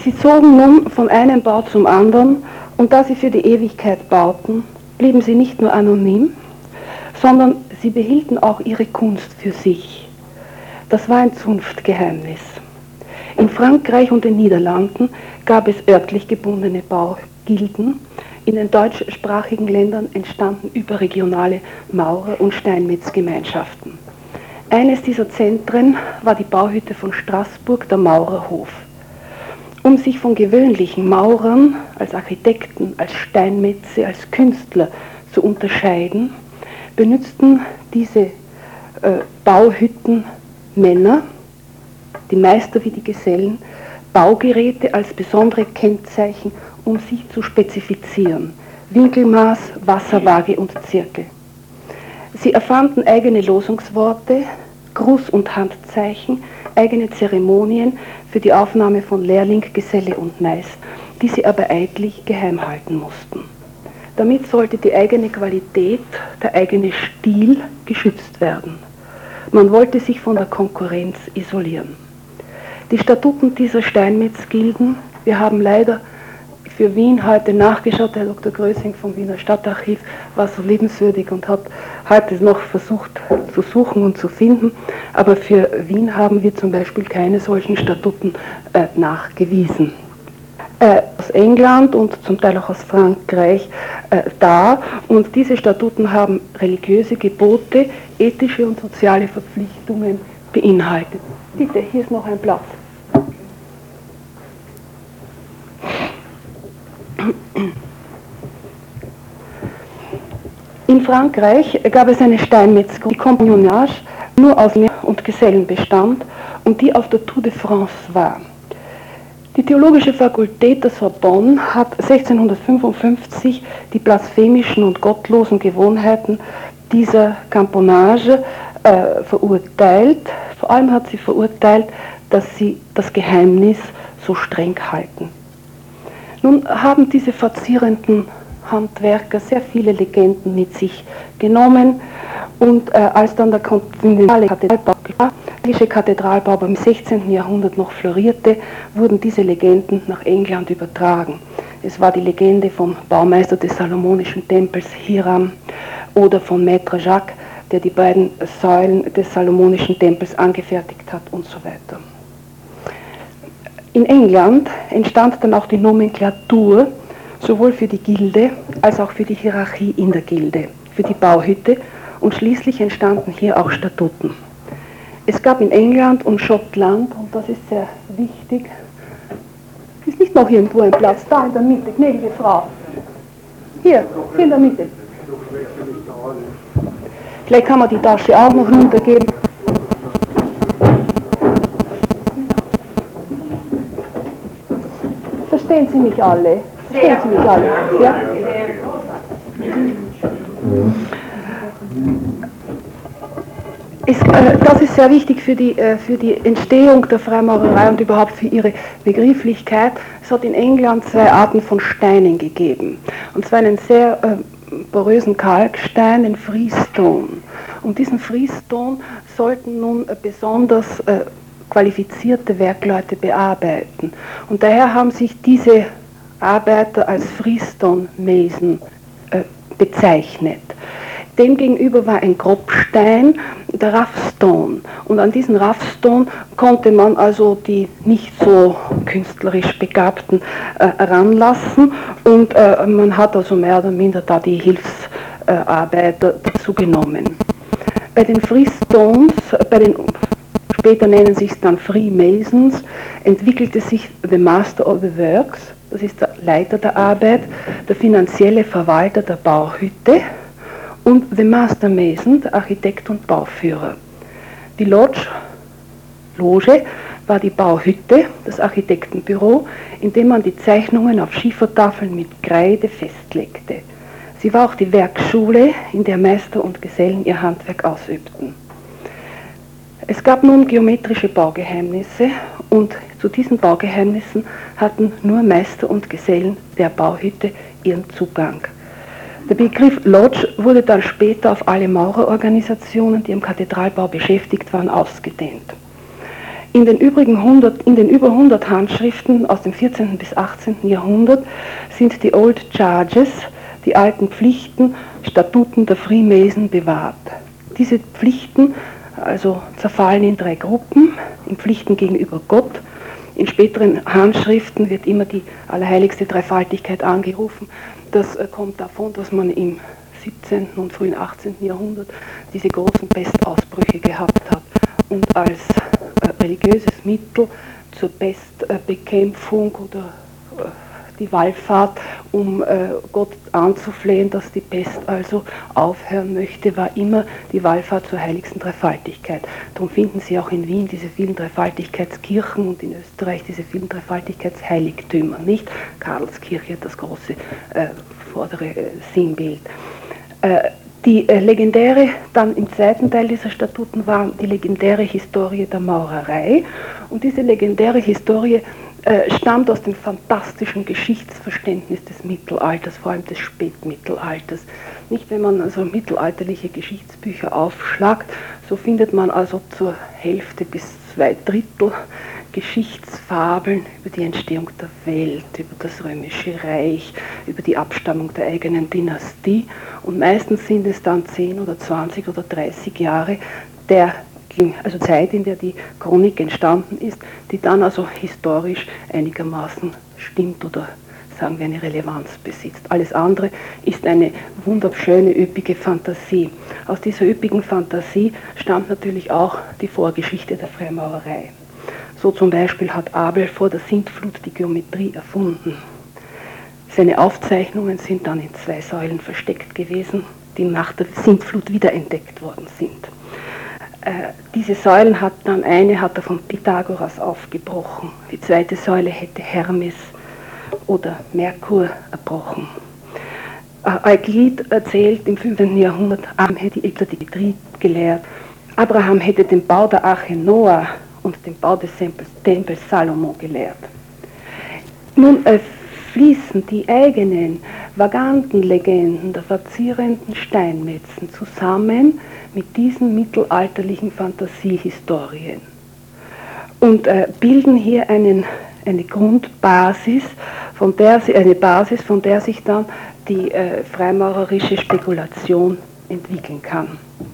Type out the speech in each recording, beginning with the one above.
Sie zogen nun von einem Bau zum anderen, und da sie für die Ewigkeit bauten, blieben sie nicht nur anonym, sondern sie behielten auch ihre Kunst für sich. Das war ein Zunftgeheimnis. In Frankreich und den Niederlanden gab es örtlich gebundene Baugilden. In den deutschsprachigen Ländern entstanden überregionale Maurer- und Steinmetzgemeinschaften. Eines dieser Zentren war die Bauhütte von Straßburg, der Maurerhof. Um sich von gewöhnlichen Maurern als Architekten, als Steinmetze, als Künstler zu unterscheiden, benützten diese Bauhütten Männer, die Meister wie die Gesellen, Baugeräte als besondere Kennzeichen, um sich zu spezifizieren. Winkelmaß, Wasserwaage und Zirkel. Sie erfanden eigene Losungsworte, Gruß- und Handzeichen, eigene Zeremonien für die Aufnahme von Lehrling, Geselle und Meister, die sie aber eidlich geheim halten mussten. Damit sollte die eigene Qualität, der eigene Stil geschützt werden. Man wollte sich von der Konkurrenz isolieren. Die Statuten dieser Steinmetzgilden, wir haben leider für Wien heute nachgeschaut, Herr Dr. Grösing vom Wiener Stadtarchiv war so liebenswürdig und hat heute noch versucht zu suchen und zu finden, aber für Wien haben wir zum Beispiel keine solchen Statuten nachgewiesen. Aus England und zum Teil auch aus Frankreich da, und diese Statuten haben religiöse Gebote, ethische und soziale Verpflichtungen beinhaltet. Bitte, hier ist noch ein Platz. In Frankreich gab es eine Steinmetzgruppe, die Compagnonnage nur aus Lehrern und Gesellen bestand und die auf der Tour de France war. Die Theologische Fakultät der Sorbonne hat 1655 die blasphemischen und gottlosen Gewohnheiten dieser Compagnonnage verurteilt. Vor allem hat sie verurteilt, dass sie das Geheimnis so streng halten. Nun haben diese verzierenden Handwerker sehr viele Legenden mit sich genommen, und als dann der kontinentale Kathedralbau im 16. Jahrhundert noch florierte, wurden diese Legenden nach England übertragen. Es war die Legende vom Baumeister des Salomonischen Tempels Hiram oder von Maître Jacques, der die beiden Säulen des Salomonischen Tempels angefertigt hat und so weiter. In England entstand dann auch die Nomenklatur, sowohl für die Gilde als auch für die Hierarchie in der Gilde, für die Bauhütte, und schließlich entstanden hier auch Statuten. Es gab in England und Schottland, und das ist sehr wichtig, ist nicht noch irgendwo ein Platz, da in der Mitte, gnädige Frau, hier in der Mitte. Vielleicht kann man die Tasche auch noch runtergeben. Verstehen Sie mich alle? Verstehen Sie mich alle? Ja? Das ist sehr wichtig für die Entstehung der Freimaurerei und überhaupt für ihre Begrifflichkeit. Es hat in England zwei Arten von Steinen gegeben. Und zwar einen sehr porösen Kalkstein, den Freestone. Und diesen Freestone sollten nun besonders qualifizierte Werkleute bearbeiten. Und daher haben sich diese Arbeiter als Freestone Mason bezeichnet. Demgegenüber war ein Grobstein, der Roughstone. Und an diesen Roughstone konnte man also die nicht so künstlerisch Begabten heranlassen, und man hat also mehr oder minder da die Hilfsarbeiter dazu genommen. Bei den Freestones, später nennen sich es dann Freemasons, entwickelte sich the Master of the Works, das ist der Leiter der Arbeit, der finanzielle Verwalter der Bauhütte, und the Master Mason, der Architekt und Bauführer. Die Loge war die Bauhütte, das Architektenbüro, in dem man die Zeichnungen auf Schiefertafeln mit Kreide festlegte. Sie war auch die Werkschule, in der Meister und Gesellen ihr Handwerk ausübten. Es gab nun geometrische Baugeheimnisse, und zu diesen Baugeheimnissen hatten nur Meister und Gesellen der Bauhütte ihren Zugang. Der Begriff Lodge wurde dann später auf alle Maurerorganisationen, die im Kathedralbau beschäftigt waren, ausgedehnt. In den über 100 Handschriften aus dem 14. bis 18. Jahrhundert sind die Old Charges, die alten Pflichten, Statuten der Freemason bewahrt. Diese Pflichten also zerfallen in 3 Gruppen, in Pflichten gegenüber Gott. In späteren Handschriften wird immer die allerheiligste Dreifaltigkeit angerufen. Das kommt davon, dass man im 17. und frühen 18. Jahrhundert diese großen Pestausbrüche gehabt hat und als religiöses Mittel zur Pestbekämpfung oder die Wallfahrt, um Gott anzuflehen, dass die Pest also aufhören möchte, war immer die Wallfahrt zur heiligsten Dreifaltigkeit. Darum finden Sie auch in Wien diese vielen Dreifaltigkeitskirchen und in Österreich diese vielen Dreifaltigkeitsheiligtümer, nicht? Karlskirche, das große vordere Sinnbild. Die legendäre, dann im zweiten Teil dieser Statuten war die legendäre Historie der Maurerei. Und diese legendäre Historie stammt aus dem fantastischen Geschichtsverständnis des Mittelalters, vor allem des Spätmittelalters. Nicht, wenn man also mittelalterliche Geschichtsbücher aufschlagt, so findet man also zur Hälfte bis 2/3 Geschichtsfabeln über die Entstehung der Welt, über das Römische Reich, über die Abstammung der eigenen Dynastie. Und meistens sind es dann 10 oder 20 oder 30 Jahre also Zeit, in der die Chronik entstanden ist, die dann also historisch einigermaßen stimmt oder sagen wir eine Relevanz besitzt. Alles andere ist eine wunderschöne, üppige Fantasie. Aus dieser üppigen Fantasie stammt natürlich auch die Vorgeschichte der Freimaurerei. So zum Beispiel hat Abel vor der Sintflut die Geometrie erfunden. Seine Aufzeichnungen sind dann in 2 Säulen versteckt gewesen, die nach der Sintflut wiederentdeckt worden sind. Diese Säulen eine hat er von Pythagoras aufgebrochen. Die zweite Säule hätte Hermes oder Merkur erbrochen. Euklid erzählt im 5. Jahrhundert, Abraham hätte die Geometrie gelehrt. Abraham hätte den Bau der Arche Noah und den Bau des Tempels Salomo gelehrt. Nun fließen die eigenen vaganten Legenden der verzierenden Steinmetzen zusammen mit diesen mittelalterlichen Fantasiehistorien und bilden hier eine Grundbasis, von der sich dann die freimaurerische Spekulation entwickeln kann.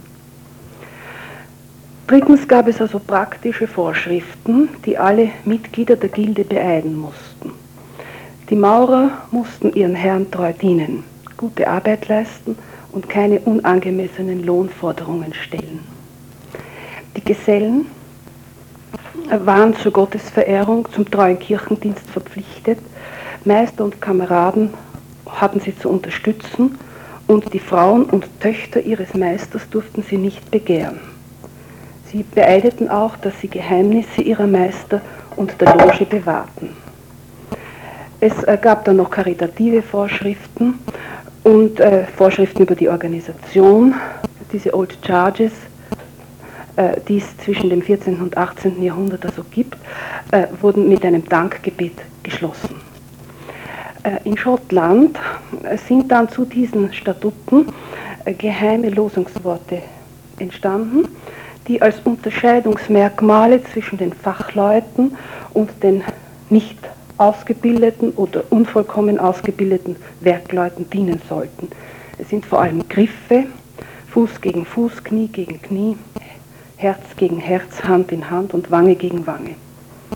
Drittens gab es also praktische Vorschriften, die alle Mitglieder der Gilde beeiden mussten. Die Maurer mussten ihren Herren treu dienen, gute Arbeit leisten und keine unangemessenen Lohnforderungen stellen. Die Gesellen waren zur Gottesverehrung, zum treuen Kirchendienst verpflichtet. Meister und Kameraden hatten sie zu unterstützen und die Frauen und Töchter ihres Meisters durften sie nicht begehren. Sie beeideten auch, dass sie Geheimnisse ihrer Meister und der Loge bewahrten. Es gab dann noch karitative Vorschriften und Vorschriften über die Organisation. Diese Old Charges, die es zwischen dem 14. und 18. Jahrhundert also gibt, wurden mit einem Dankgebet geschlossen. In Schottland sind dann zu diesen Statuten geheime Losungsworte entstanden, die als Unterscheidungsmerkmale zwischen den Fachleuten und den nicht ausgebildeten oder unvollkommen ausgebildeten Werkleuten dienen sollten. Es sind vor allem Griffe, Fuß gegen Fuß, Knie gegen Knie, Herz gegen Herz, Hand in Hand und Wange gegen Wange.